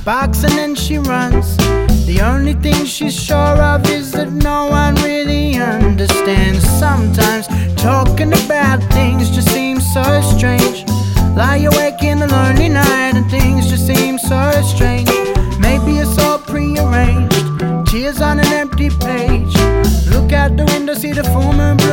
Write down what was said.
sparks and then she runs. The only thing she's sure of is that no one really understands. Sometimes talking about things just seems so strange. Lie awake in the lonely night and things just seem so strange. Maybe it's all prearranged, tears on an empty page. Look out the window, see the full moon